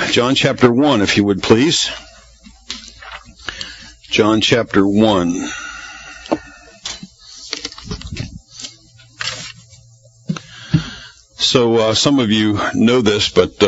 John chapter 1, if you would please. John chapter 1. So some of you know this, but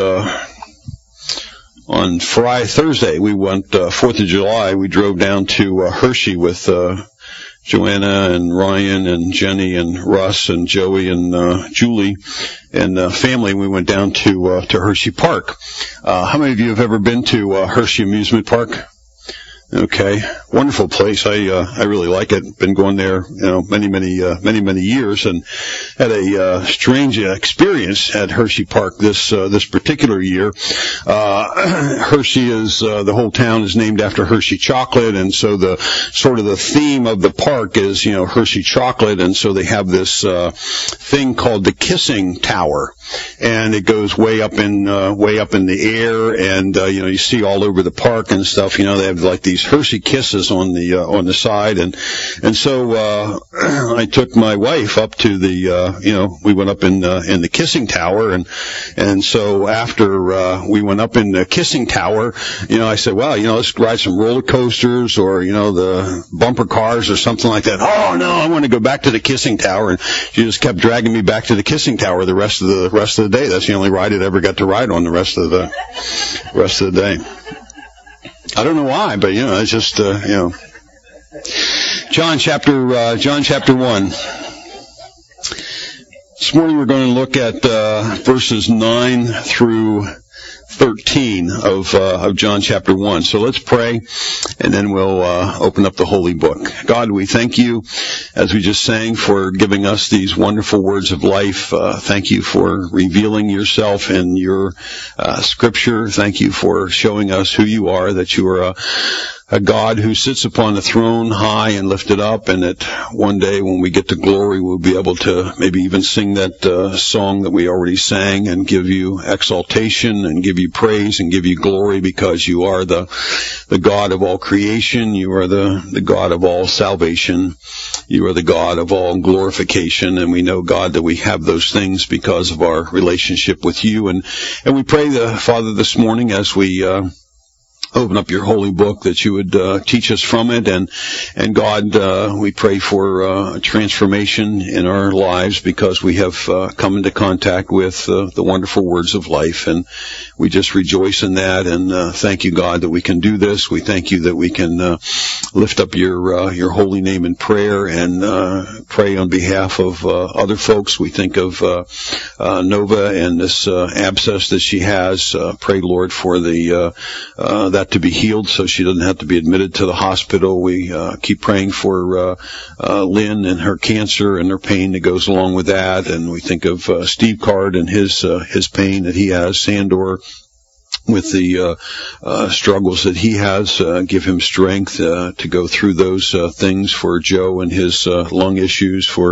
on Thursday, we went 4th of July, we drove down to Hershey with Joanna and Ryan and Jenny and Russ and Joey and Julie and family. We went down to Hershey Park. How many of you have ever been to Hershey Amusement Park? Okay, wonderful place. I really like it. Been going there, many years, and had a strange experience at Hershey Park this particular year. Hershey is the whole town is named after Hershey chocolate, and so the theme of the park is Hershey chocolate, and so they have this thing called the Kissing Tower. And it goes way up in the air, and you see all over the park and stuff. They have like these Hershey Kisses on the side, and so I took my wife up to we went up in the Kissing Tower, and so after we went up in the Kissing Tower, I said, well, let's ride some roller coasters or the bumper cars or something like that. Oh no, I want to go back to the Kissing Tower, and she just kept dragging me back to the Kissing Tower the rest of the day. That's the only ride I'd ever got to ride on the rest of the day. I don't know why, but it's just John chapter 1. This morning we're going to look at verses 9 through 13 of John chapter 1. So let's pray, and then we'll open up the holy book. God, we thank you, as we just sang, for giving us these wonderful words of life. Thank you for revealing yourself in your scripture. Thank you for showing us who you are, that you are a God who sits upon the throne high and lifted up, and that one day when we get to glory, we'll be able to maybe even sing that song that we already sang and give you exaltation and give you praise and give you glory, because you are the God of all creation. You are the God of all salvation. You are the God of all glorification, and we know, God, that we have those things because of our relationship with you. And we pray, Father, this morning as we open up your holy book, that you would teach us from it, and God, we pray for transformation in our lives, because we have come into contact with the wonderful words of life, and we just rejoice in that, and thank you, God, that we can do this. We thank you that we can lift up your holy name in prayer and pray on behalf of other folks. We think of Nova and this abscess that she has. Pray, Lord, for that to be healed, so she doesn't have to be admitted to the hospital. We keep praying for Lynn and her cancer and her pain that goes along with that, and we think of Steve Card and his pain that he has. Sandor, with the struggles that he has, give him strength to go through those things. For Joe and his lung issues, for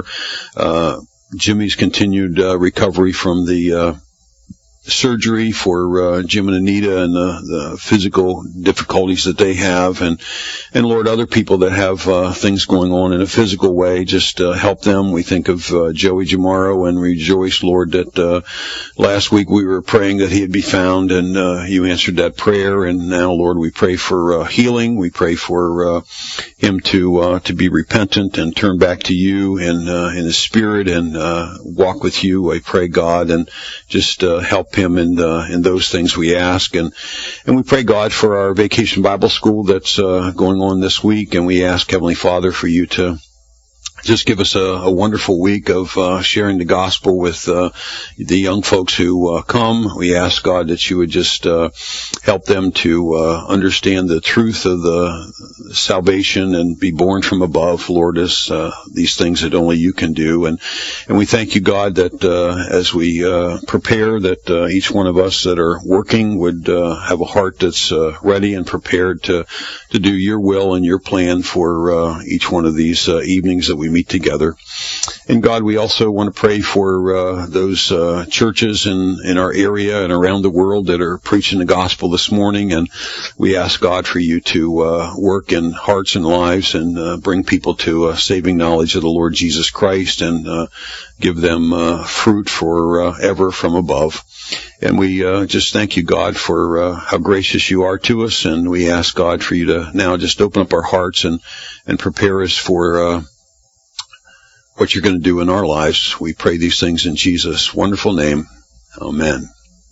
Jimmy's continued recovery from the surgery, for Jim and Anita and the physical difficulties that they have, and Lord, other people that have things going on in a physical way, just help them. We think of Joey Jamaro and rejoice, Lord, that last week we were praying that he'd be found, and you answered that prayer. And now, Lord, we pray for healing. We pray for him to be repentant and turn back to you in his spirit and walk with you. I pray, God, and just help him in those things we ask. And we pray, God, for our Vacation Bible School that's going on this week, and we ask, Heavenly Father, for you to just give us a wonderful week of sharing the gospel with the young folks who come. We ask, God, that you would just help them to understand the truth of the salvation and be born from above, Lord, as these things that only you can do. And we thank you, God, that as we prepare, that each one of us that are working would have a heart that's ready and prepared to do your will and your plan for each one of these evenings that we meet together. And God, we also want to pray for those churches in our area and around the world that are preaching the gospel this morning. And we ask, God, for you to work in hearts and lives and bring people to a saving knowledge of the Lord Jesus Christ, and give them fruit forever from above. And we just thank you, God, for how gracious you are to us. And we ask, God, for you to now just open up our hearts and prepare us for what you're going to do in our lives. We pray these things in Jesus' wonderful name. Amen.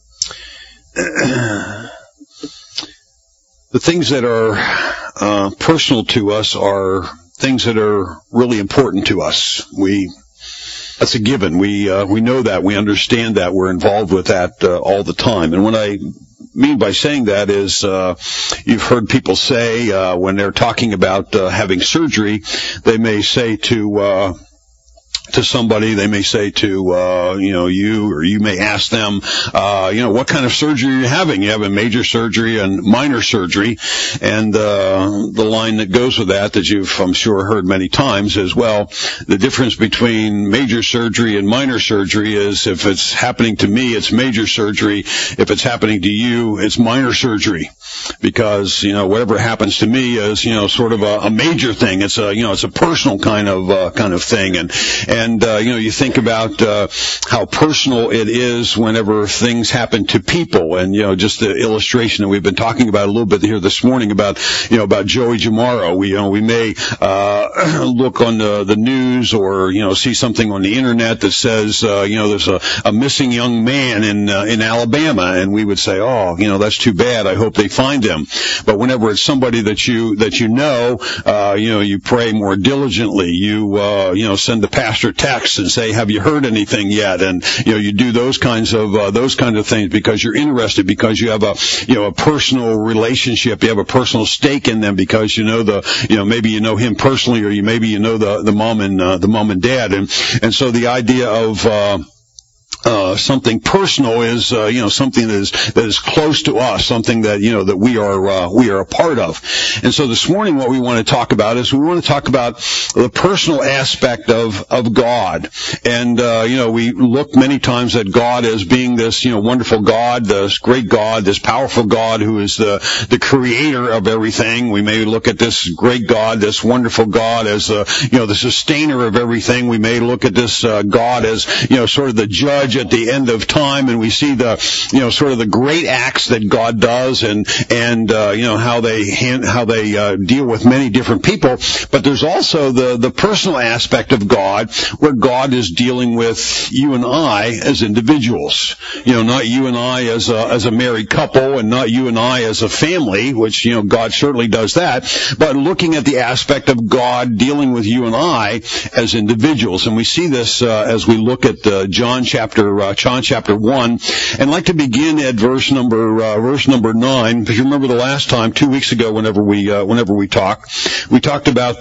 The things that are personal to us are things that are really important to us. That's a given. We know that. We understand that. We're involved with that all the time. And what I mean by saying that is you've heard people say when they're talking about having surgery, they may say to somebody, they may say to, you, or you may ask them, what kind of surgery are you having? You have a major surgery and minor surgery. And the line that goes with that you've, I'm sure, heard many times is, well, the difference between major surgery and minor surgery is if it's happening to me, it's major surgery. If it's happening to you, it's minor surgery. Because, whatever happens to me is, sort of a major thing. It's a personal kind of thing. And you think about how personal it is whenever things happen to people, and just the illustration that we've been talking about a little bit here this morning about Joey Jamaro. We may look on the news or see something on the internet that says there's a missing young man in Alabama, and we would say, oh, that's too bad. I hope they find him. But whenever it's somebody that you know, you pray more diligently. You send the pastor text and say, have you heard anything yet? And you do those kinds of things because you're interested, because you have a personal relationship, you have a personal stake in them, because maybe you know him personally, or maybe you know the mom and dad, and so the idea of something personal is something that is close to us, something that that we are a part of. And so this morning what we want to talk about is we want to talk about the personal aspect of God. And we look many times at God as being this wonderful God, this great God, this powerful God who is the creator of everything. We may look at this great God, this wonderful God, as the sustainer of everything. We may look at this God as sort of the judge at the end of time, and we see the sort of the great acts that God does, and how they deal with many different people. But there's also the personal aspect of God, where God is dealing with you and I as individuals. Not you and I as a married couple, and not you and I as a family, which God certainly does that, but looking at the aspect of God dealing with you and I as individuals. And we see this as we look at John chapter 1, and I'd like to begin at verse number 9, because you remember the last time, 2 weeks ago, whenever we talked about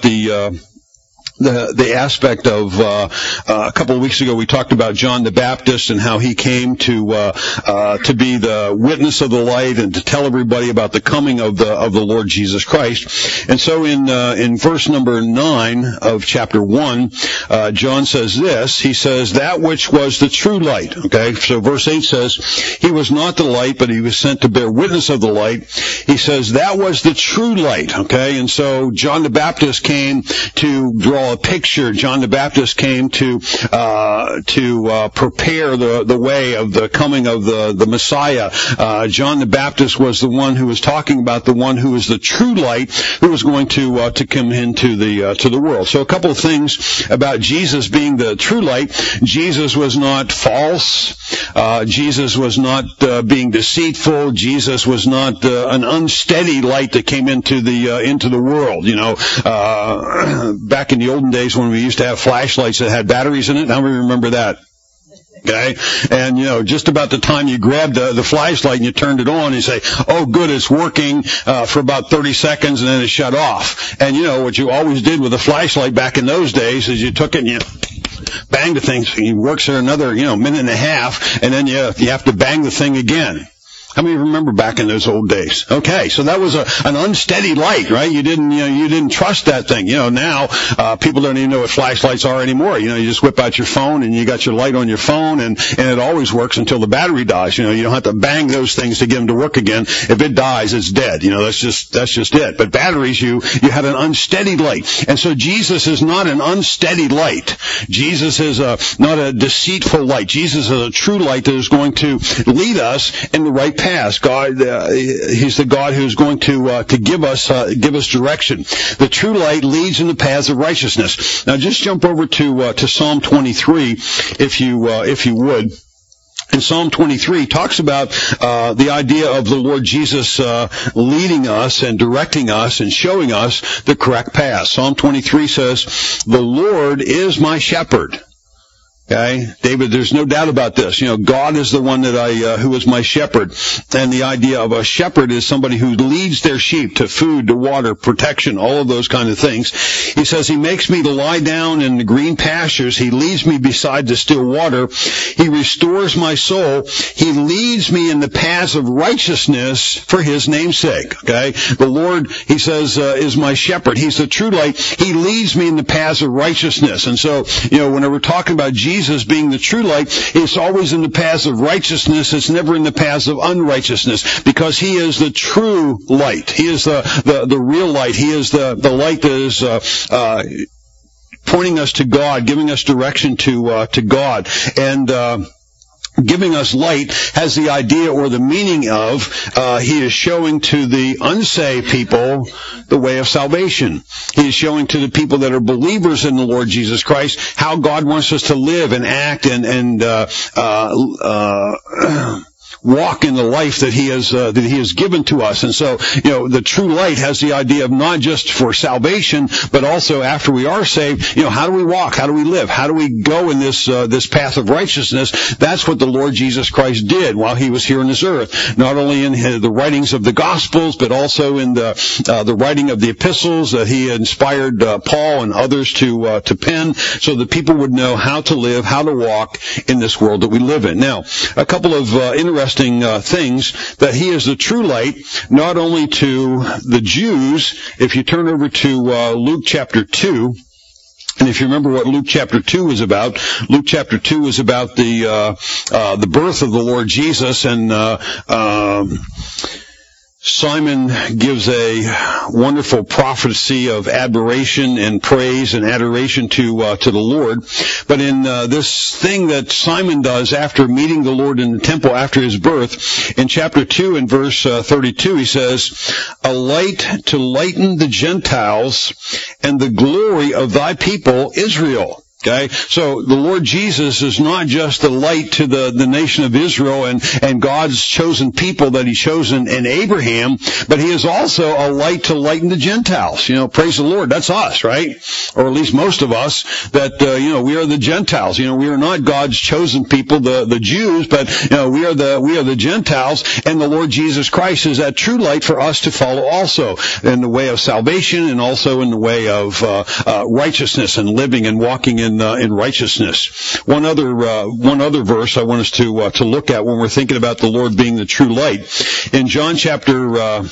the aspect of a couple of weeks ago we talked about John the Baptist and how he came to be the witness of the light and to tell everybody about the coming of the Lord Jesus Christ. And so in verse number 9 of chapter 1, John says this. He says, that which was the true light. Okay, so verse 8 says, he was not the light, but he was sent to bear witness of the light. He says that was the true light. Okay, and so John the Baptist came to draw a picture. John the Baptist came to prepare the way of the coming of the Messiah. John the Baptist was the one who was talking about the one who is the true light, who was going to come into the world. So a couple of things about Jesus being the true light. Jesus was not false. Jesus was not being deceitful. Jesus was not an unsteady light that came into the world. Back in the olden days when we used to have flashlights that had batteries in it, how many remember that? Okay, and just about the time you grabbed the flashlight and you turned it on, you say, "Oh, good, it's working," for about 30 seconds, and then it shut off. And what you always did with a flashlight back in those days is you took it and you banged the thing. So it works for another minute and a half, and then you have to bang the thing again. How many remember back in those old days? Okay, so that was an unsteady light, right? You didn't trust that thing. Now, people don't even know what flashlights are anymore. You just whip out your phone and you got your light on your phone and it always works until the battery dies. You don't have to bang those things to get them to work again. If it dies, it's dead. That's just it. But batteries, you have an unsteady light. And so Jesus is not an unsteady light. Jesus is not a deceitful light. Jesus is a true light that is going to lead us in the right path. God, He's the God who's going to give us direction. The true light leads in the paths of righteousness. Now, just jump over to Psalm 23, if you would. And Psalm 23 talks about the idea of the Lord Jesus leading us and directing us and showing us the correct path. Psalm 23 says, "The Lord is my shepherd." Okay, David, there's no doubt about this. God is the one that who is my shepherd. And the idea of a shepherd is somebody who leads their sheep to food, to water, protection, all of those kind of things. He says, He makes me to lie down in the green pastures. He leads me beside the still water. He restores my soul. He leads me in the paths of righteousness for His name's sake. Okay, the Lord, He says, is my shepherd. He's the true light. He leads me in the paths of righteousness. And so, whenever we're talking about Jesus being the true light, it's always in the paths of righteousness. It's never in the paths of unrighteousness, because He is the true light. He is the real light. He is the light that is pointing us to God, giving us direction to God. And giving us light has the idea or the meaning of He is showing to the unsaved people the way of salvation. He is showing to the people that are believers in the Lord Jesus Christ how God wants us to live and act and walk in the life that He has given to us. And so, the true light has the idea of not just for salvation, but also after we are saved, how do we walk? How do we live? How do we go in this path of righteousness? That's what the Lord Jesus Christ did while He was here on this earth. Not only in the writings of the Gospels, but also in the writing of the epistles that He inspired Paul and others to pen, so that people would know how to live, how to walk in this world that we live in. Now, a couple of interesting things, that He is the true light, not only to the Jews. If you turn over to Luke chapter 2, and if you remember what Luke chapter 2 is about, Luke chapter 2 is about the birth of the Lord Jesus, and Simon gives a wonderful prophecy of admiration and praise and adoration to the Lord. But in this thing that Simon does after meeting the Lord in the temple after His birth, in chapter 2 and verse 32, he says, "A light to lighten the Gentiles and the glory of thy people Israel." Okay, so the Lord Jesus is not just the light to the nation of Israel and God's chosen people that He chose in Abraham, but He is also a light to lighten the Gentiles. Praise the Lord, that's us, right? Or at least most of us, that, we are the Gentiles. We are not God's chosen people, the Jews, but, we are the Gentiles, and the Lord Jesus Christ is that true light for us to follow also in the way of salvation and also in the way of righteousness and living and walking in righteousness. One other verse I want us to look at when we're thinking about the Lord being the true light. In John chapter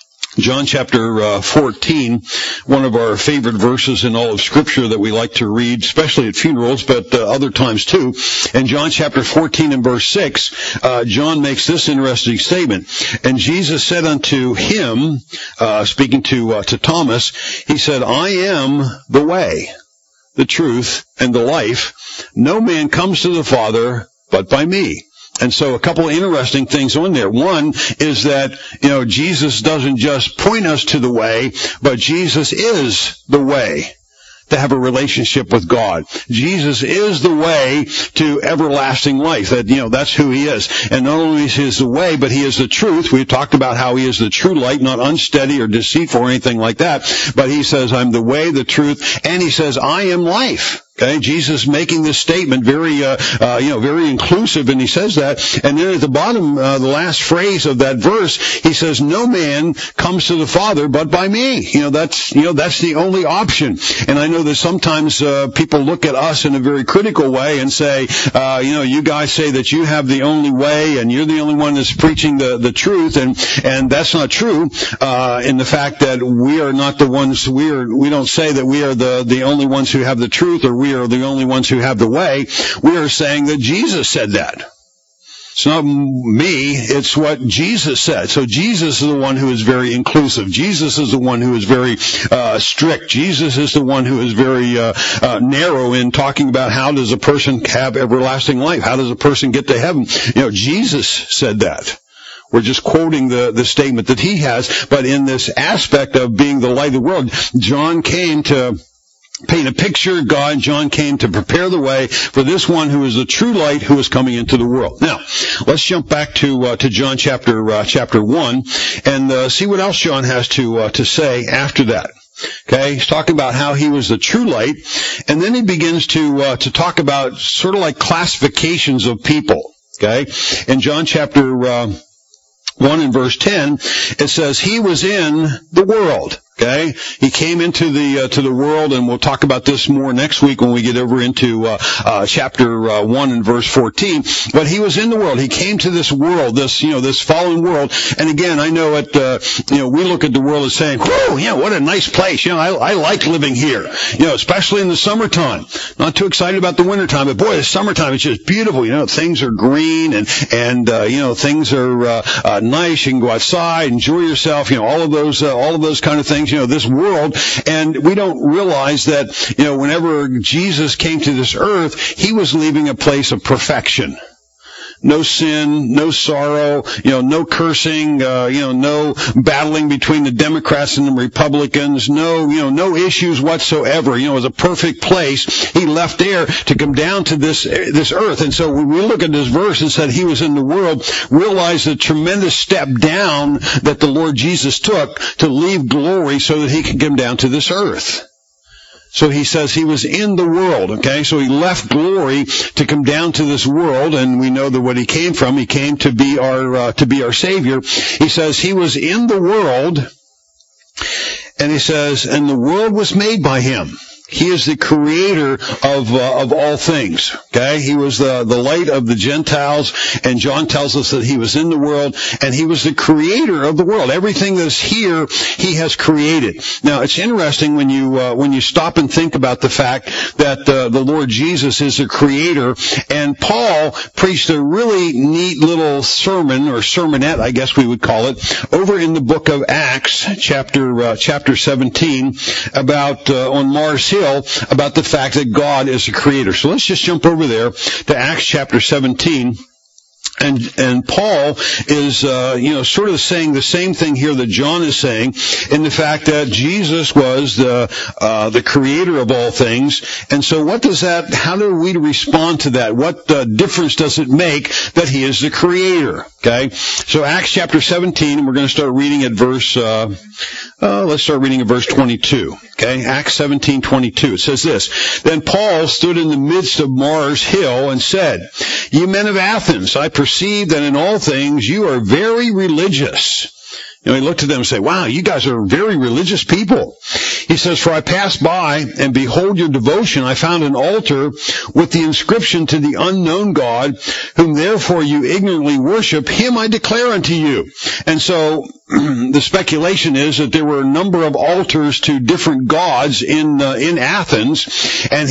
14, one of our favorite verses in all of Scripture that we like to read, especially at funerals, but other times too. In John chapter 14 and verse 6, John makes this interesting statement. "And Jesus said unto him," speaking to Thomas, He said, "I am the way, the truth, and the life. No man comes to the Father but by me." And so a couple of interesting things on there. One is that, Jesus doesn't just point us to the way, but Jesus is the way to have a relationship with God. Jesus is the way to everlasting life. That's who He is. And not only is He the way, but He is the truth. We've talked about how He is the true light, not unsteady or deceitful or anything like that. But He says, "I'm the way, the truth," and He says, "I am life." Okay, Jesus making this statement very, very inclusive, and he says that. And then at the bottom, the last phrase of that verse, he says, "No man comes to the Father but by me." That's the only option. And I know that sometimes people look at us in a very critical way and say, you guys say that you have the only way, and you're the only one that's preaching the truth, and that's not true. In the fact that we are not the ones, we don't say that we are the only ones who have the truth, or we are the only ones who have the way. We are saying that Jesus said that. It's not me, it's what Jesus said. So Jesus is the one who is very inclusive. Jesus is the one who is very strict. Jesus is the one who is very narrow in talking about how does a person have everlasting life? How does a person get to heaven? Jesus said that. We're just quoting the statement that he has, but in this aspect of being the light of the world, John came to paint a picture of God. John came to prepare the way for this one who is the true light who is coming into the world. Now, let's jump back to John chapter 1 and see what else John has to say after that. Okay, he's talking about how he was the true light, and then he begins to talk about sort of like classifications of people. Okay, in John chapter 1 and verse 10, it says, "He was in the world." Okay, he came into the world, and we'll talk about this more next week when we get over into chapter 1 and verse 14. But he was in the world. He came to this world, this fallen world. And again, I know we look at the world as saying, "Whoa, what a nice place. I like living here. Especially in the summertime. Not too excited about the wintertime, but boy, the summertime it's just beautiful. Things are green and things are nice. You can go outside, enjoy yourself. All of those kind of things. This world, and we don't realize that, whenever Jesus came to this earth, he was leaving a place of perfection. No sin, no sorrow, no cursing, no battling between the Democrats and the Republicans, no issues whatsoever. It was a perfect place. He left there to come down to this earth. And so when we look at this verse and said he was in the world, realize the tremendous step down that the Lord Jesus took to leave glory so that he could come down to this earth. So he says he was in the world, okay? So he left glory to come down to this world, and we know that what he came from, he came to be our Savior. He says he was in the world, and he says, and the world was made by him. He is the creator of all things. Okay, he was the light of the Gentiles, and John tells us that he was in the world, and he was the creator of the world. Everything that's here, he has created. Now, it's interesting when you stop and think about the fact that the Lord Jesus is the creator, and Paul preached a really neat little sermon or sermonette, I guess we would call it, over in the book of Acts, chapter 17, about on Mars Hill, about the fact that God is a creator. So let's just jump over there to Acts chapter 17. And Paul is, sort of saying the same thing here that John is saying, in the fact that Jesus was the creator of all things. And so how do we respond to that? What difference does it make that he is the creator? Okay. So Acts chapter 17, and we're going to start reading at let's start reading at verse 22. Okay. Acts 17:22. It says this: "Then Paul stood in the midst of Mars Hill and said, 'Ye men of Athens, I perceive that in all things you are very religious.'" He looked at them and said, "Wow, you guys are very religious people." He says, "For I passed by, and behold your devotion. I found an altar with the inscription to the unknown God, whom therefore you ignorantly worship. Him I declare unto you." And so the speculation is that there were a number of altars to different gods in Athens, and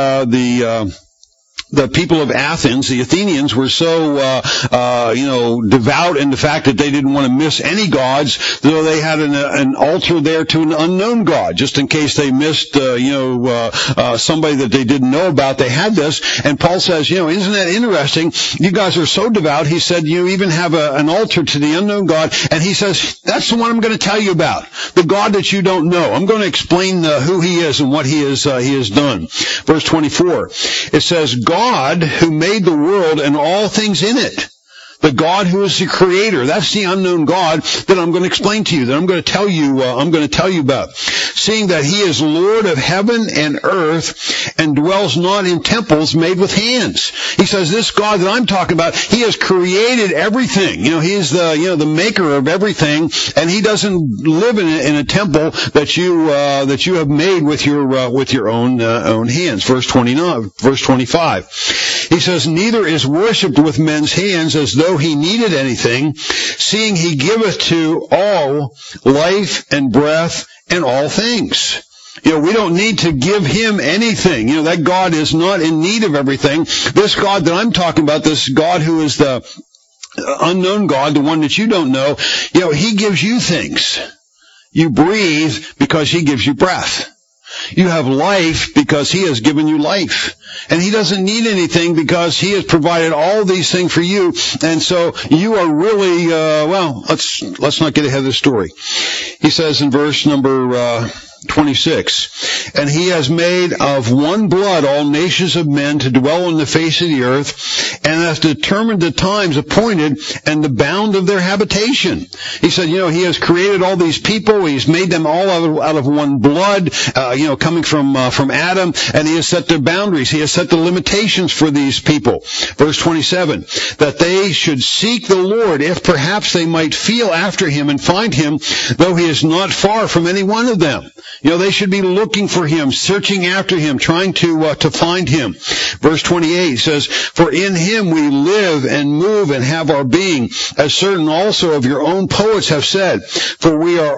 the people of Athens, the Athenians, were so, devout in the fact that they didn't want to miss any gods, though they had an altar there to an unknown God, just in case they missed, somebody that they didn't know about. They had this, and Paul says, isn't that interesting? You guys are so devout. He said, you even have an altar to the unknown God, and he says, that's the one I'm going to tell you about, the God that you don't know. I'm going to explain who he is and what he has done. Verse 24, it says, "God who made the world and all things in it, The God who is the creator. That's the unknown God that I'm going to explain to you, that I'm going to tell you about. Seeing that he is Lord of heaven and earth and dwells not in temples made with hands. He says this God that I'm talking about, he has created everything. He is the maker of everything, and he doesn't live in a temple that you have made with your own hands. Verse 25. He says, neither is worshipped with men's hands as though he needed anything, seeing he giveth to all life and breath and all things. We don't need to give him anything. That God is not in need of everything. This God that I'm talking about, this God who is the unknown God, the one that you don't know, he gives you things. You breathe because he gives you breath. You have life because he has given you life. And he doesn't need anything because he has provided all these things for you. And so you are really, let's not get ahead of the story. He says in verse number 26, and he has made of one blood all nations of men to dwell on the face of the earth, and has determined the times appointed and the bound of their habitation. He said, he has created all these people. He's made them all out of one blood, coming from Adam, and he has set their boundaries. He has set the limitations for these people. Verse 27, that they should seek the Lord, if perhaps they might feel after him and find him, though he is not far from any one of them. They should be looking for him, searching after him, trying to find him. Verse 28 says, for in him we live and move and have our being, as certain also of your own poets have said, for we are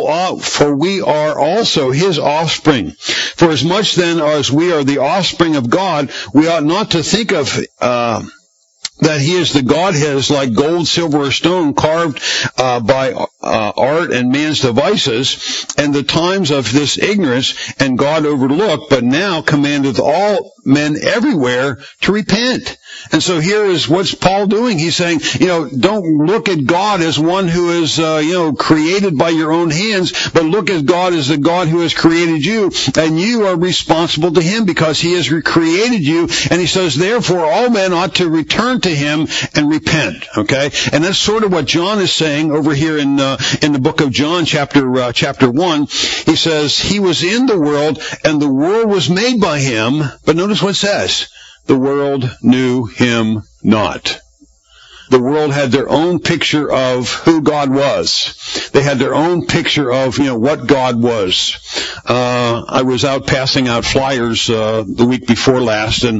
also his offspring. For as much then as we are the offspring of God, we ought not to think of that he is the Godhead is like gold, silver, or stone carved by art and man's devices, and the times of this ignorance and God overlooked, but now commandeth all men everywhere to repent. And so here is what's Paul doing. He's saying, don't look at God as one who is, created by your own hands, but look at God as the God who has created you, and you are responsible to him because he has created you. And he says, therefore, all men ought to return to him and repent. Okay? And that's sort of what John is saying over here in the book of John, chapter 1. He says, he was in the world, and the world was made by him. But notice what it says. The world knew him not. The world had their own picture of who God was. They had their own picture of, what God was. I was out passing out flyers the week before last, and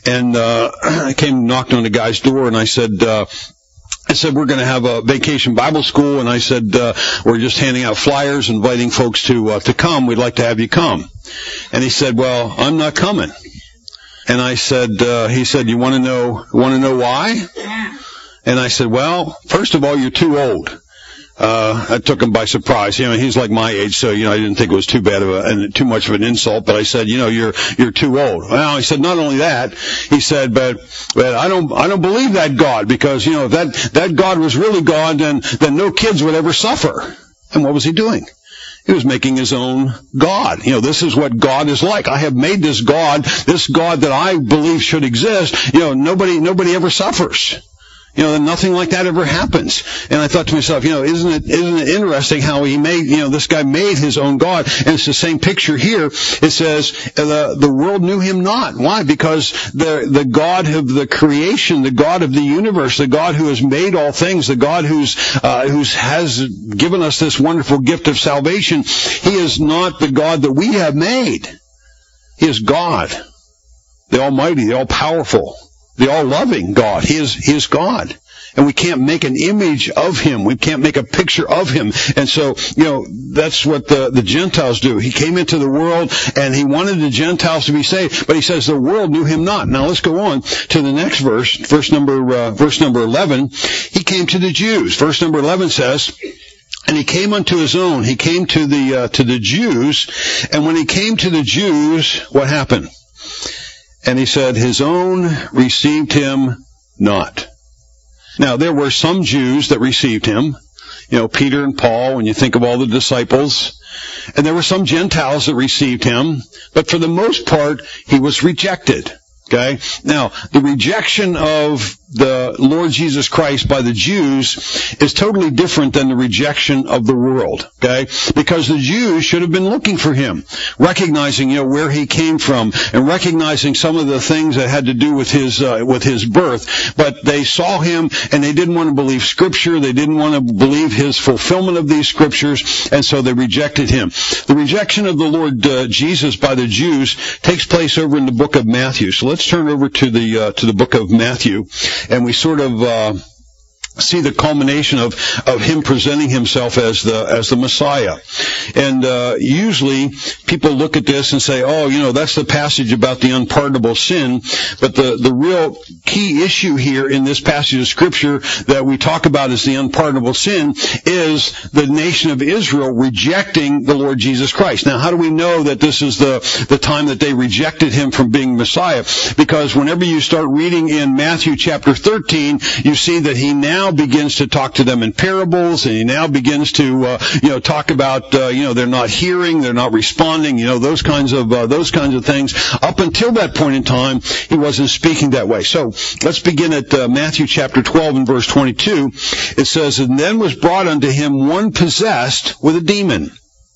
I came knocked on the guy's door, and I said, we're going to have a vacation Bible school, and I said, we're just handing out flyers, inviting folks to come. We'd like to have you come. And he said, well, I'm not coming. And I said, he said, you want to know why? And I said, well, first of all, you're too old. That took him by surprise. He's like my age, so, I didn't think it was too much of an insult, but I said, you're too old. Well, he said, not only that, he said, but I don't believe that God, because, if that God was really God, then no kids would ever suffer. And what was he doing? He was making his own God. This is what God is like. I have made this God that I believe should exist. Nobody ever suffers. Nothing like that ever happens. And I thought to myself, isn't it interesting how he made, this guy made his own God. And it's the same picture here. It says, the world knew him not. Why? Because the God of the creation, the God of the universe, the God who has made all things, the God who has given us this wonderful gift of salvation, he is not the God that we have made. He is God, the Almighty, the All-Powerful, the all-loving God. He is God. And we can't make an image of him. We can't make a picture of him. And so, that's what the Gentiles do. He came into the world and he wanted the Gentiles to be saved, but he says the world knew him not. Now let's go on to the next verse, verse number 11. He came to the Jews. Verse number 11 says, and he came unto his own. He came to the Jews. And when he came to the Jews, what happened? And he said, his own received him not. Now, there were some Jews that received him. Peter and Paul, when you think of all the disciples. And there were some Gentiles that received him. But for the most part, he was rejected. Okay? Now, the rejection of the Lord Jesus Christ by the Jews is totally different than the rejection of the world, okay? Because the Jews should have been looking for him, recognizing, where he came from, and recognizing some of the things that had to do with his birth. But they saw him, and they didn't want to believe Scripture. They didn't want to believe his fulfillment of these Scriptures, and so they rejected him. The rejection of the Lord Jesus by the Jews takes place over in the book of Matthew. So let's turn over to the book of Matthew. And we sort of see the culmination of him presenting himself as the Messiah. And usually people look at this and say, that's the passage about the unpardonable sin. But the real key issue here in this passage of Scripture that we talk about as the unpardonable sin is the nation of Israel rejecting the Lord Jesus Christ. Now, how do we know that this is the time that they rejected him from being Messiah? Because whenever you start reading in Matthew chapter 13, you see that he now begins to talk to them in parables, and he now begins to talk about they're not hearing, they're not responding, those kinds of things. Up until that point in time, he wasn't speaking that way. So let's begin at Matthew chapter 12 and verse 22. It says, "And then was brought unto him one possessed with a demon,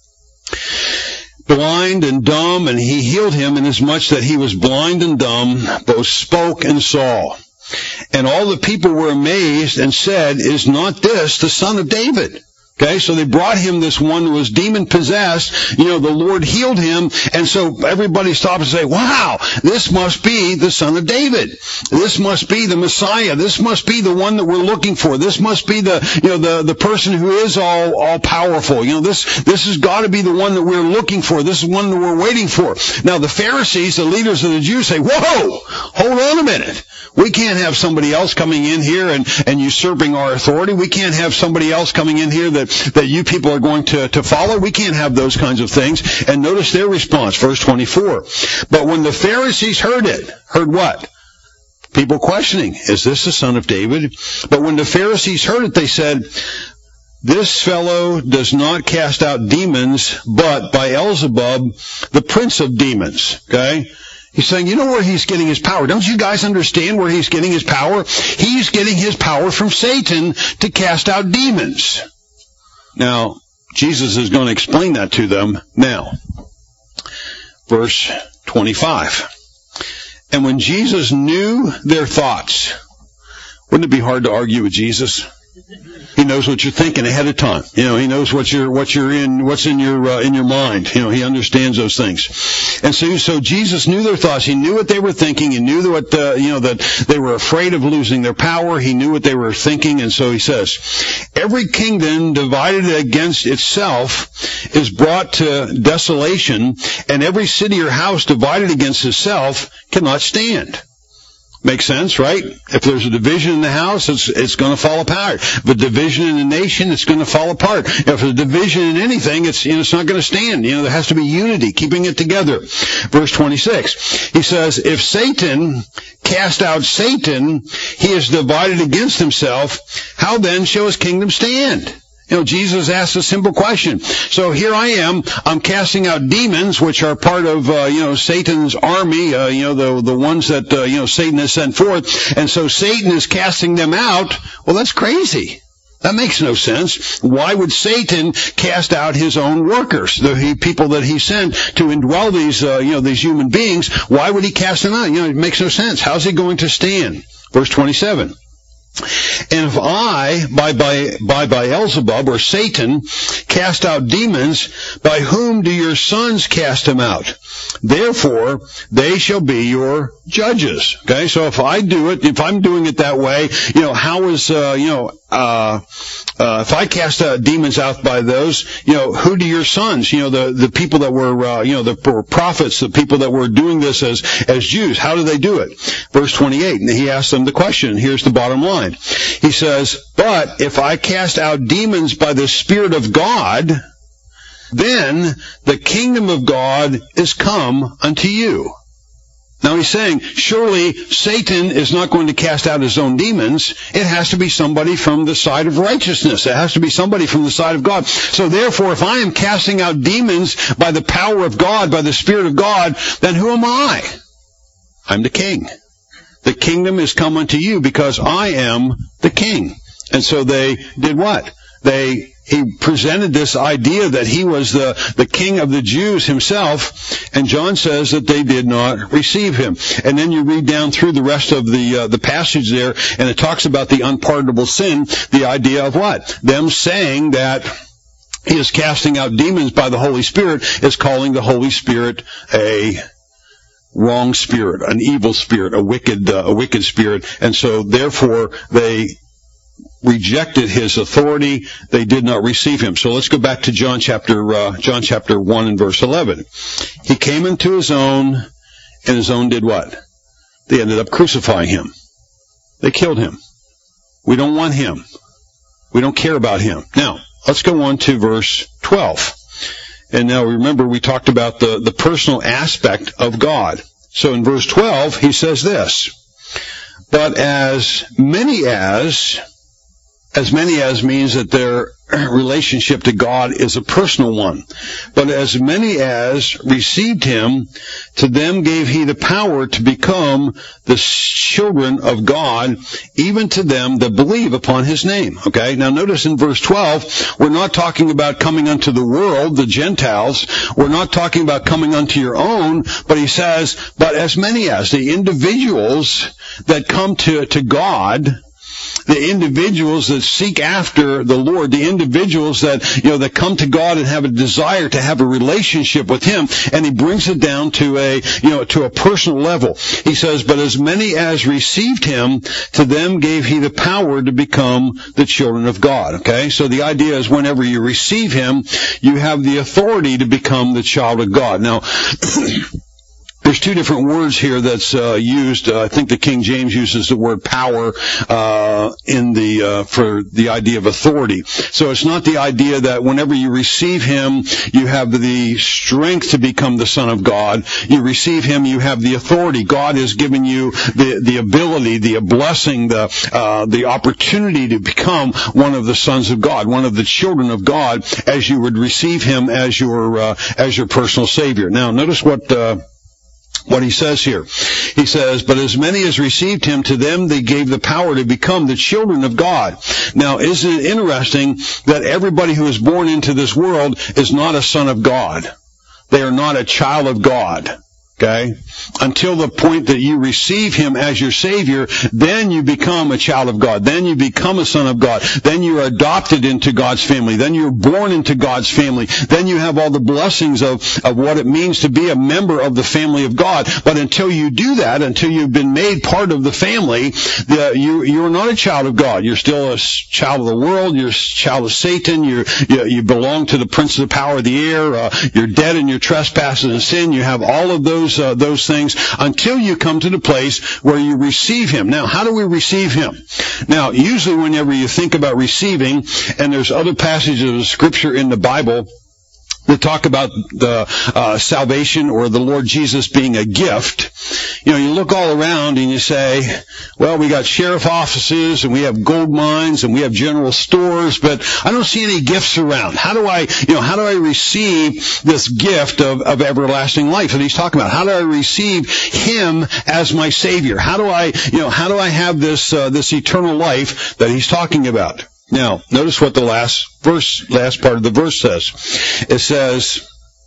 blind and dumb, and he healed him, inasmuch that he was blind and dumb, both spoke and saw. And all the people were amazed and said, Is not this the son of David?" Okay, so they brought him this one who was demon-possessed. The Lord healed him, and so everybody stopped and say, wow, this must be the son of David. This must be the Messiah. This must be the one that we're looking for. This must be the person who is all powerful. This has got to be the one that we're looking for. This is one that we're waiting for. Now, the Pharisees, the leaders of the Jews, say, whoa, hold on a minute. We can't have somebody else coming in here and usurping our authority. We can't have somebody else coming in here that you people are going to follow. We can't have those kinds of things. And notice their response, verse 24. "But when the Pharisees heard what? People questioning, is this the son of David? But when the Pharisees heard it, they said, This fellow does not cast out demons, but by Beelzebub, the prince of demons." Okay? He's saying, where he's getting his power. Don't you guys understand where he's getting his power? He's getting his power from Satan to cast out demons. Now, Jesus is going to explain that to them now. Verse 25. "And when Jesus knew their thoughts," wouldn't it be hard to argue with Jesus? He knows what you're thinking ahead of time. He knows what's in your mind. He understands those things. And so Jesus knew their thoughts. He knew what they were thinking. He knew that they were afraid of losing their power. He knew what they were thinking. And so he says, "Every kingdom divided against itself is brought to desolation, and every city or house divided against itself cannot stand." Makes sense, right? If there's a division in the house, it's going to fall apart. If a division in a nation, it's going to fall apart. If there's a division in anything, it's not going to stand. There has to be unity, keeping it together. Verse 26, he says, "If Satan cast out Satan, he is divided against himself. How then shall his kingdom stand?" Jesus asked a simple question. So here I am. I'm casting out demons, which are part of, Satan's army, the ones that, Satan has sent forth. And so Satan is casting them out. Well, that's crazy. That makes no sense. Why would Satan cast out his own workers, the people that he sent to indwell these human beings? Why would he cast them out? It makes no sense. How's he going to stand? Verse 27. "And if I, by Beelzebub, or Satan, cast out demons, by whom do your sons cast them out? Therefore, they shall be your judges." Okay, so if I'm doing it that way, how is, if I cast demons out by those, who do your sons, the people that were, the prophets, the people that were doing this as Jews, how do they do it? Verse 28, and he asks them the question. Here's the bottom line. He says, "But if I cast out demons by the Spirit of God, then the kingdom of God is come unto you." Now he's saying, surely Satan is not going to cast out his own demons. It has to be somebody from the side of righteousness. It has to be somebody from the side of God. So therefore, if I am casting out demons by the power of God, by the Spirit of God, then who am I? I'm the king. The kingdom is come unto you because I am the king. And so they did what? He presented this idea that he was the king of the Jews himself, and John says that they did not receive him. And then you read down through the rest of the passage there, and it talks about the unpardonable sin, the idea of what? Them saying that he is casting out demons by the Holy Spirit is calling the Holy Spirit a wrong spirit, an evil spirit, a wicked spirit. And so therefore they rejected his authority. They did not receive him. So let's go back to John chapter 1 and verse 11. He came into his own, and his own did what? They ended up crucifying him. They killed him. We don't want him. We don't care about him. Now, let's go on to verse 12. And now remember, we talked about the personal aspect of God. So in verse 12, he says this, but as many as means that their relationship to God is a personal one. But as many as received him, to them gave he the power to become the children of God, even to them that believe upon his name. Okay, now notice in verse 12, we're not talking about coming unto the world, the Gentiles. We're not talking about coming unto your own, but he says, but as many as, the individuals that come to God, the individuals that seek after the Lord, the individuals that, that come to God and have a desire to have a relationship with him, and he brings it down to a personal level. He says, but as many as received him, to them gave he the power to become the children of God. Okay? So the idea is whenever you receive him, you have the authority to become the child of God. Now, there's two different words here that's used. I think the King James uses the word power for the idea of authority. So it's not the idea that whenever you receive him, you have the strength to become the Son of God. You receive him, you have the authority. God has given you the ability, the blessing, the opportunity to become one of the sons of God, one of the children of God, as you would receive him as your personal Savior. Now, notice what he says here. He says, but as many as received him, to them they gave the power to become the children of God. Now, isn't it interesting that everybody who is born into this world is not a son of God? They are not a child of God. Okay? Until the point that you receive him as your Savior, then you become a child of God. Then you become a son of God. Then you're adopted into God's family. Then you're born into God's family. Then you have all the blessings of what it means to be a member of the family of God. But until you do that, until you've been made part of the family, you're not a child of God. You're still a child of the world. You're a child of Satan. You belong to the prince of the power of the air. You're dead in your trespasses and sin. You have all of those things until you come to the place where you receive him. Now, how do we receive him? Now, usually whenever you think about receiving, and there's other passages of Scripture in the Bible that talk about the salvation or the Lord Jesus being a gift, you look all around and you say, well, we got sheriff offices and we have gold mines and we have general stores, but I don't see any gifts around. How do I receive this gift of everlasting life that he's talking about? How do I receive him as my Savior? How do I have this eternal life that he's talking about? Now, notice what the last part of the verse says. It says,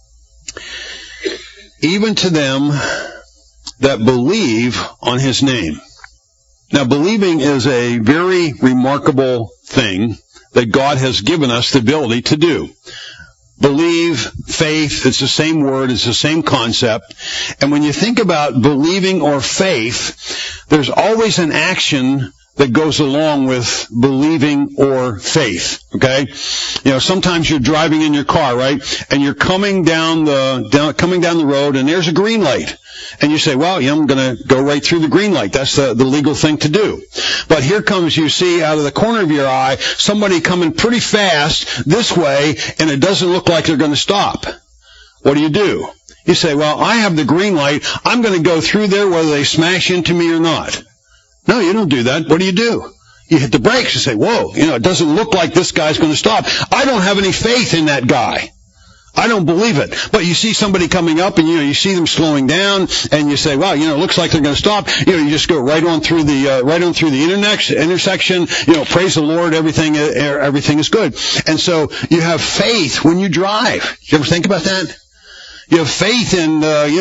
even to them that believe on his name. Now, believing is a very remarkable thing that God has given us the ability to do. Believe, faith, it's the same word, it's the same concept. And when you think about believing or faith, there's always an action that goes along with believing or faith. Okay? Sometimes you're driving in your car, right? And you're coming down the road and there's a green light. And you say, well, I'm going to go right through the green light. That's the legal thing to do. But here comes, you see, out of the corner of your eye, somebody coming pretty fast this way, and it doesn't look like they're going to stop. What do? You say, well, I have the green light. I'm going to go through there whether they smash into me or not. No, you don't do that. What do? You hit the brakes and say, whoa, it doesn't look like this guy's going to stop. I don't have any faith in that guy. I don't believe it. But you see somebody coming up and, you see them slowing down and you say, wow, it looks like they're going to stop. You just go right on through the intersection. Praise the Lord. Everything is good. And so you have faith when you drive. You ever think about that? You have faith in,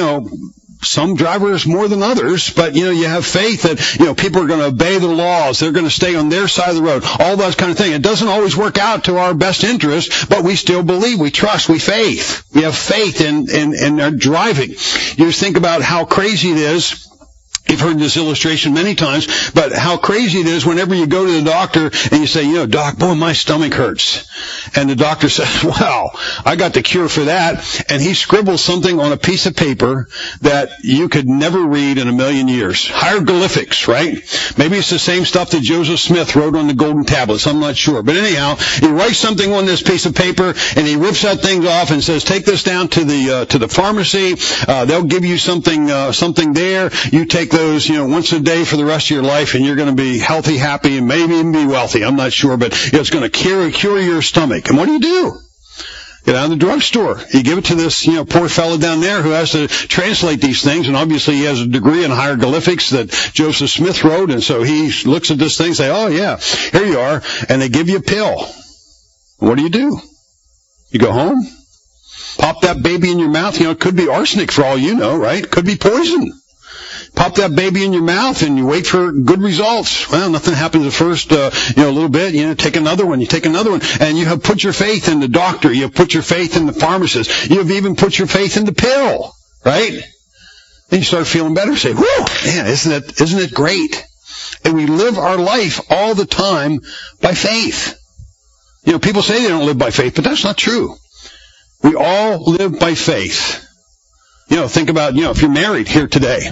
some drivers more than others, but you have faith that people are going to obey the laws, they're going to stay on their side of the road, all that kind of thing. It doesn't always work out to our best interest, but we still believe, we trust, we have faith in our driving. You just think about how crazy it is. You've heard this illustration many times, but how crazy it is whenever you go to the doctor and you say, Doc, boy, my stomach hurts. And the doctor says, wow, I got the cure for that. And he scribbles something on a piece of paper that you could never read in a million years. Hieroglyphics, right? Maybe it's the same stuff that Joseph Smith wrote on the golden tablets. I'm not sure. But anyhow, he writes something on this piece of paper and he rips that thing off and says, take this down to the pharmacy. They'll give you something there. You take those, once a day for the rest of your life, and you're going to be healthy, happy, and maybe even be wealthy. I'm not sure, but it's going to cure your stomach. And what do? Get out of the drugstore. You give it to this, poor fellow down there who has to translate these things, and obviously he has a degree in hieroglyphics that Joseph Smith wrote, and so he looks at this thing and say, oh yeah, here you are, and they give you a pill. What do? You go home, pop that baby in your mouth. It could be arsenic for all you know, right? Could be poison. Pop that baby in your mouth and you wait for good results. Well, nothing happens at first, a little bit. Take another one. You take another one. And you have put your faith in the doctor. You have put your faith in the pharmacist. You have even put your faith in the pill, right? Then you start feeling better. Say, whew, man, isn't it great? And we live our life all the time by faith. People say they don't live by faith, but that's not true. We all live by faith. Think about, if you're married here today,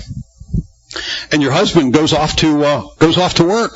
and your husband goes off to work.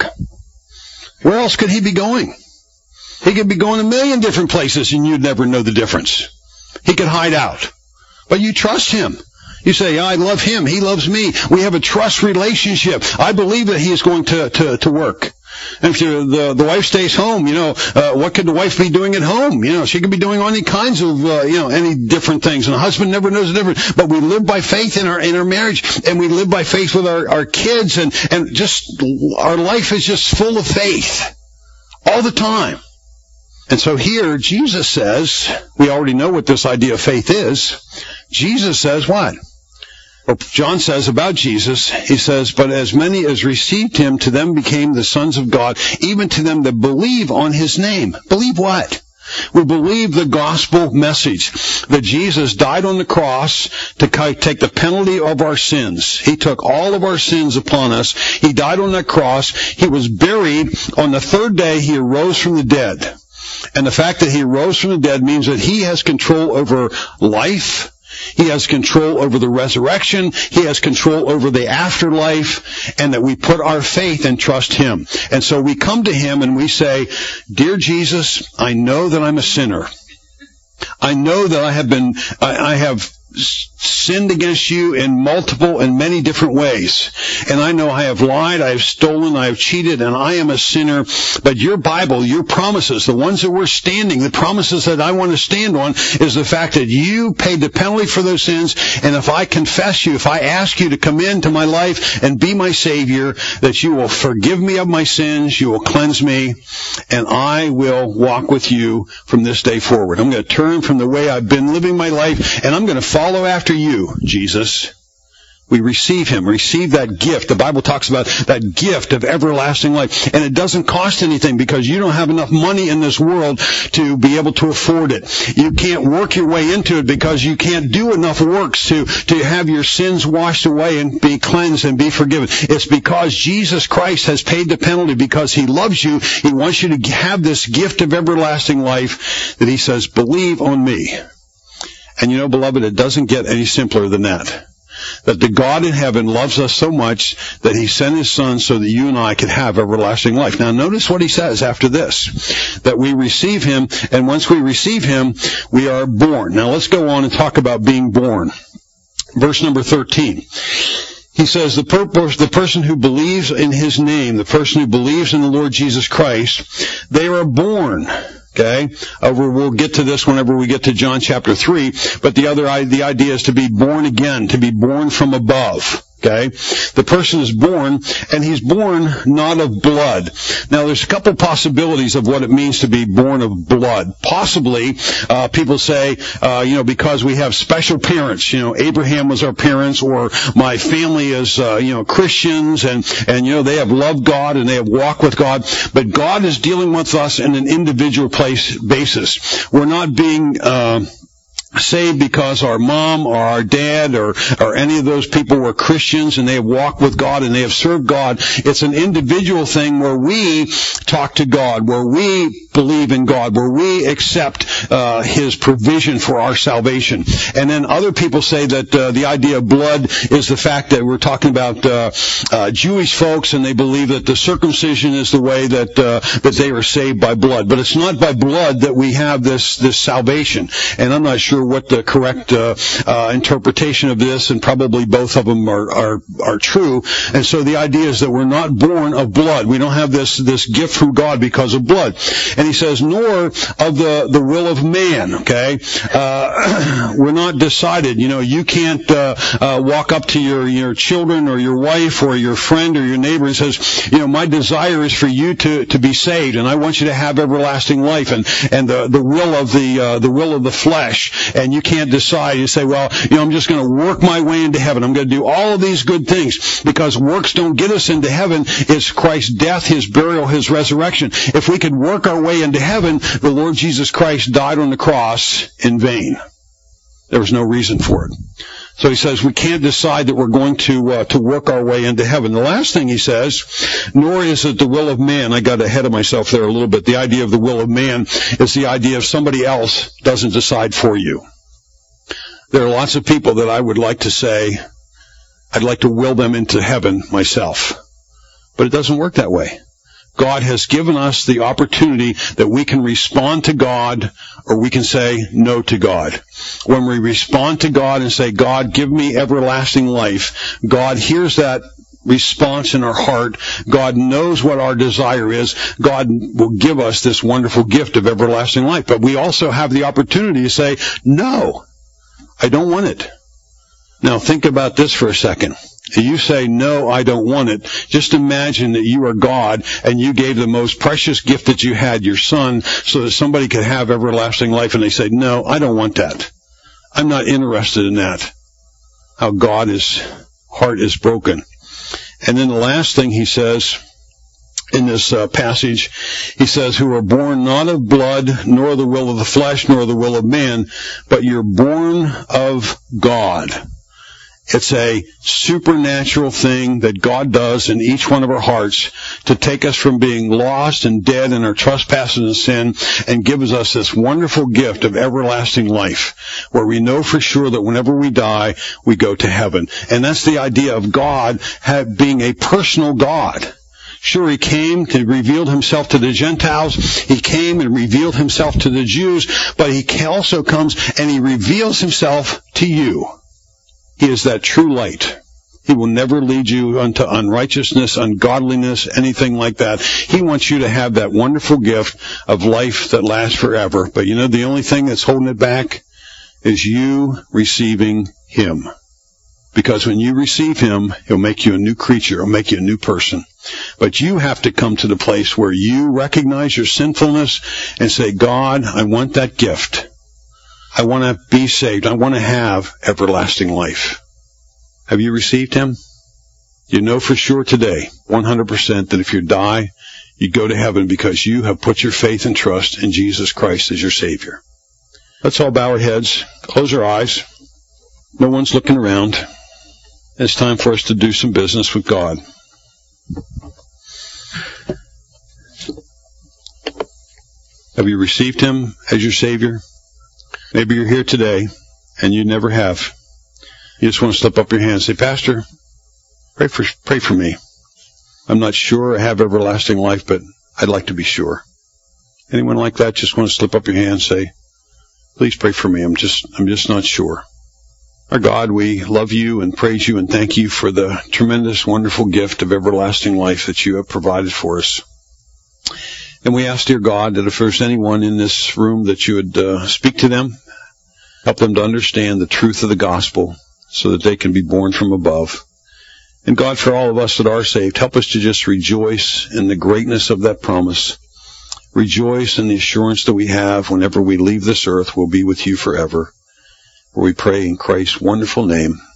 Where else could he be going? He could be going a million different places and you'd never know the difference. He could hide out. But you trust him. You say, I love him. He loves me. We have a trust relationship. I believe that he is going to work. And if the wife stays home, what could the wife be doing at home? She could be doing any kinds of, any different things. And the husband never knows the difference. But we live by faith in our marriage, and we live by faith with our kids, and just our life is just full of faith all the time. And so here, Jesus says, we already know what this idea of faith is. Jesus says what? Or John says about Jesus, he says, but as many as received him, to them became the sons of God, even to them that believe on his name. Believe what? We believe the gospel message that Jesus died on the cross to take the penalty of our sins. He took all of our sins upon us. He died on that cross. He was buried. On the third day, he arose from the dead. And the fact that he rose from the dead means that he has control over life. He has control over the resurrection. He has control over the afterlife, and that we put our faith and trust him. And so we come to him and we say, Dear Jesus, I know that I'm a sinner. I know that I have sinned against you in multiple and many different ways. And I know I have lied, I have stolen, I have cheated, and I am a sinner. But your Bible, your promises, the ones that we're standing, the promises that I want to stand on, is the fact that you paid the penalty for those sins. And if I confess you, if I ask you to come into my life and be my Savior, that you will forgive me of my sins, you will cleanse me, and I will walk with you from this day forward. I'm going to turn from the way I've been living my life, and I'm going to follow after you, Jesus. We receive him, receive that gift. The Bible talks about that gift of everlasting life. And it doesn't cost anything because you don't have enough money in this world to be able to afford it. You can't work your way into it because you can't do enough works to have your sins washed away and be cleansed and be forgiven. It's because Jesus Christ has paid the penalty, because he loves you. He wants you to have this gift of everlasting life that he says, believe on me. And beloved, it doesn't get any simpler than that. That the God in heaven loves us so much that he sent his son so that you and I could have everlasting life. Now notice what he says after this, that we receive him, and once we receive him, we are born. Now let's go on and talk about being born. Verse number 13. He says, the person who believes in his name, the person who believes in the Lord Jesus Christ, they are born. Okay? We'll get to this whenever we get to John chapter 3, but the idea is to be born again, to be born from above. Okay? The person is born, and he's born not of blood. Now, there's a couple possibilities of what it means to be born of blood. Possibly, people say, because we have special parents, Abraham was our parents, or my family is, Christians, and they have loved God and they have walked with God. But God is dealing with us in an individual basis. We're not being, saved because our mom or our dad or any of those people were Christians and they have walked with God and they have served God. It's an individual thing where we talk to God, where we believe in God, where we accept His provision for our salvation. And then other people say that the idea of blood is the fact that we're talking about Jewish folks, and they believe that the circumcision is the way that they are saved by blood. But it's not by blood that we have this salvation. And I'm not sure what the correct interpretation of this, and probably both of them are true. And so the idea is that we're not born of blood. We don't have this gift from God because of blood. And he says, nor of the will of man. Okay, we're not decided. You can't walk up to your children or your wife or your friend or your neighbor and says, my desire is for you to be saved, and I want you to have everlasting life, and the will of the flesh. And you can't decide. You say, well, I'm just going to work my way into heaven. I'm going to do all of these good things, because works don't get us into heaven. It's Christ's death, His burial, His resurrection. If we could work our way into heaven, the Lord Jesus Christ died on the cross in vain. There was no reason for it. So he says we can't decide that we're going to work our way into heaven. The last thing he says, nor is it the will of man. I got ahead of myself there a little bit. The idea of the will of man is the idea of somebody else doesn't decide for you. There are lots of people that I would like to say, I'd like to will them into heaven myself. But it doesn't work that way. God has given us the opportunity that we can respond to God, or we can say no to God. When we respond to God and say, God, give me everlasting life, God hears that response in our heart. God knows what our desire is. God will give us this wonderful gift of everlasting life. But we also have the opportunity to say, no, I don't want it. Now think about this for a second. If you say, no, I don't want it, just imagine that you are God and you gave the most precious gift that you had, your son, so that somebody could have everlasting life, and they say, no, I don't want that. I'm not interested in that. How God's heart is broken. And then the last thing he says in this passage, he says, who are born not of blood, nor the will of the flesh, nor the will of man, but you're born of God. It's a supernatural thing that God does in each one of our hearts to take us from being lost and dead in our trespasses and sin, and gives us this wonderful gift of everlasting life, where we know for sure that whenever we die, we go to heaven. And that's the idea of God being a personal God. Sure, He came to reveal Himself to the Gentiles. He came and revealed Himself to the Jews, but He also comes and He reveals Himself to you. He is that true light. He will never lead you unto unrighteousness, ungodliness, anything like that. He wants you to have that wonderful gift of life that lasts forever. But the only thing that's holding it back is you receiving Him. Because when you receive Him, He'll make you a new creature. He'll make you a new person. But you have to come to the place where you recognize your sinfulness and say, God, I want that gift. I want to be saved. I want to have everlasting life. Have you received Him? You know for sure today, 100%, that if you die, you go to heaven because you have put your faith and trust in Jesus Christ as your Savior. Let's all bow our heads, close our eyes. No one's looking around. It's time for us to do some business with God. Have you received Him as your Savior? Maybe you're here today and you never have. You just want to slip up your hand and say, Pastor, pray for me. I'm not sure I have everlasting life, but I'd like to be sure. Anyone like that? Just want to slip up your hand and say, please pray for me. I'm just not sure. Our God, we love you and praise you and thank you for the tremendous, wonderful gift of everlasting life that you have provided for us. And we ask, dear God, that if there's anyone in this room that you would speak to them, help them to understand the truth of the gospel so that they can be born from above. And God, for all of us that are saved, help us to just rejoice in the greatness of that promise. Rejoice in the assurance that we have whenever we leave this earth, we'll be with you forever. For we pray in Christ's wonderful name.